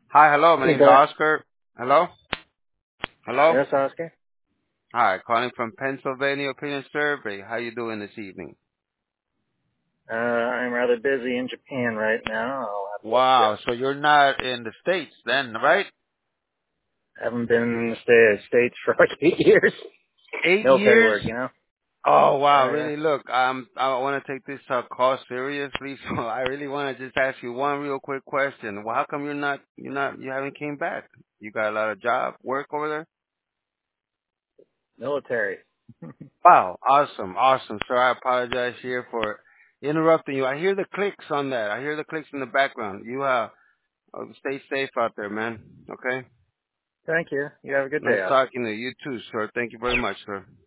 Hi, hello. My Hey, name is Bert. Oscar. Hello? Hello? Yes, Oscar. Hi, calling from Pennsylvania Opinion Survey. How you doing this evening? I'm rather busy in Japan right now. I'll have to let you go. Wow, so you're not in the States then, right? Haven't been in the States for like 8 years. 8 Military years? work, you know? Oh wow, Yeah, yeah. really? Look, I want to take this call seriously, so I really want to just ask you one real quick question. Well, how come you haven't came back? You got a lot of job work over there? Military. Wow, awesome, awesome. Sir, I apologize here for interrupting you. I hear the clicks on that. I hear the clicks in the background. Stay safe out there, man. Okay? Thank you. You have a good day, Nice Oscar. talking to you too, sir. Thank you very much, sir.